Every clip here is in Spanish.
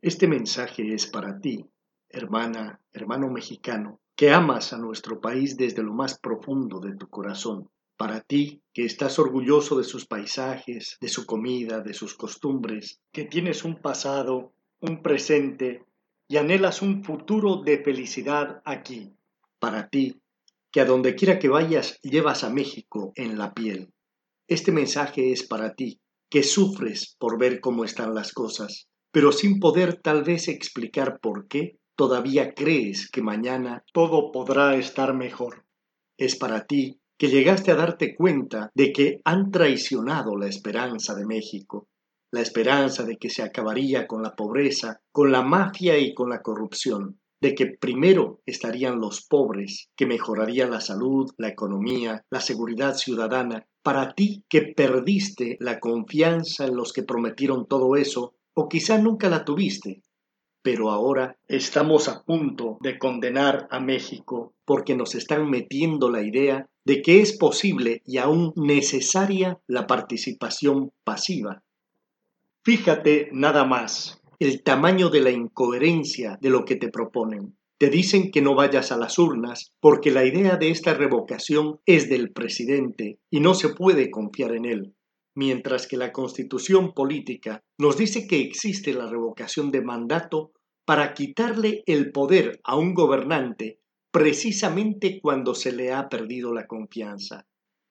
Este mensaje es para ti, hermana, hermano mexicano, que amas a nuestro país desde lo más profundo de tu corazón. Para ti, que estás orgulloso de sus paisajes, de su comida, de sus costumbres, que tienes un pasado, un presente y anhelas un futuro de felicidad aquí. Para ti, que a donde quiera que vayas llevas a México en la piel. Este mensaje es para ti, que sufres por ver cómo están las cosas, pero sin poder tal vez explicar por qué todavía crees que mañana todo podrá estar mejor. Es para ti, que llegaste a darte cuenta de que han traicionado la esperanza de México, la esperanza de que se acabaría con la pobreza, con la mafia y con la corrupción, de que primero estarían los pobres, que mejoraría la salud, la economía, la seguridad ciudadana. Para ti, que perdiste la confianza en los que prometieron todo eso, o quizá nunca la tuviste, pero ahora estamos a punto de condenar a México porque nos están metiendo la idea de que es posible y aún necesaria la participación pasiva. Fíjate nada más el tamaño de la incoherencia de lo que te proponen. Te dicen que no vayas a las urnas porque la idea de esta revocación es del presidente y no se puede confiar en él, mientras que la Constitución política nos dice que existe la revocación de mandato para quitarle el poder a un gobernante precisamente cuando se le ha perdido la confianza.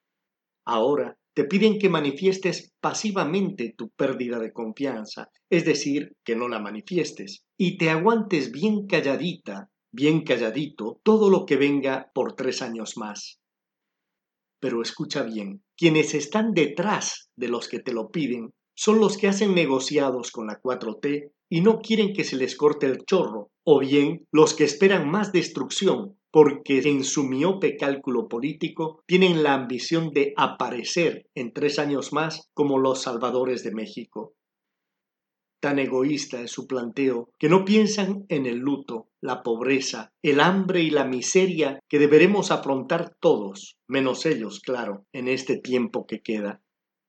Ahora te piden que manifiestes pasivamente tu pérdida de confianza, es decir, que no la manifiestes, y te aguantes bien calladita, bien calladito, todo lo que venga por 3 años más. Pero escucha bien, quienes están detrás de los que te lo piden son los que hacen negociados con la 4T y no quieren que se les corte el chorro, o bien los que esperan más destrucción porque en su miope cálculo político tienen la ambición de aparecer en 3 años más como los salvadores de México. Tan egoísta es su planteo que no piensan en el luto, la pobreza, el hambre y la miseria que deberemos afrontar todos, menos ellos, claro, en este tiempo que queda.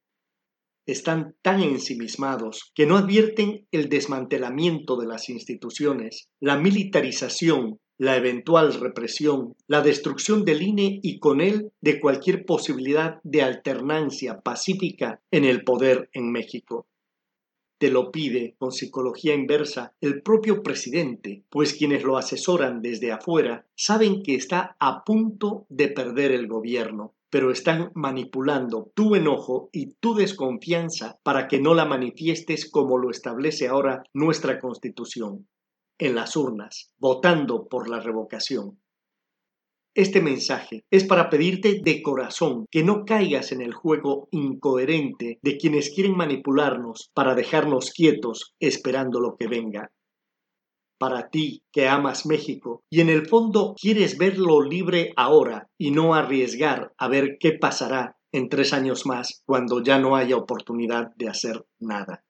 Están tan ensimismados que no advierten el desmantelamiento de las instituciones, la militarización, la eventual represión, la destrucción del INE y con él de cualquier posibilidad de alternancia pacífica en el poder en México. Te lo pide con psicología inversa el propio presidente, pues quienes lo asesoran desde afuera saben que está a punto de perder el gobierno, pero están manipulando tu enojo y tu desconfianza para que no la manifiestes como lo establece ahora nuestra Constitución, en las urnas, votando por la revocación. Este mensaje es para pedirte de corazón que no caigas en el juego incoherente de quienes quieren manipularnos para dejarnos quietos esperando lo que venga. Para ti que amas México y en el fondo quieres verlo libre ahora y no arriesgar a ver qué pasará en 3 años más cuando ya no haya oportunidad de hacer nada.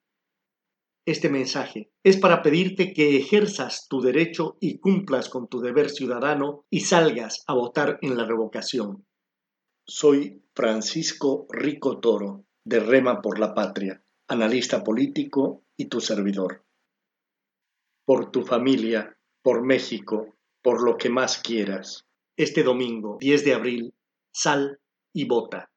Este mensaje es para pedirte que ejerzas tu derecho y cumplas con tu deber ciudadano y salgas a votar en la revocación. Soy Francisco Rico Toro, de Rema por la Patria, analista político y tu servidor. Por tu familia, por México, por lo que más quieras. Este domingo, 10 de abril, sal y vota.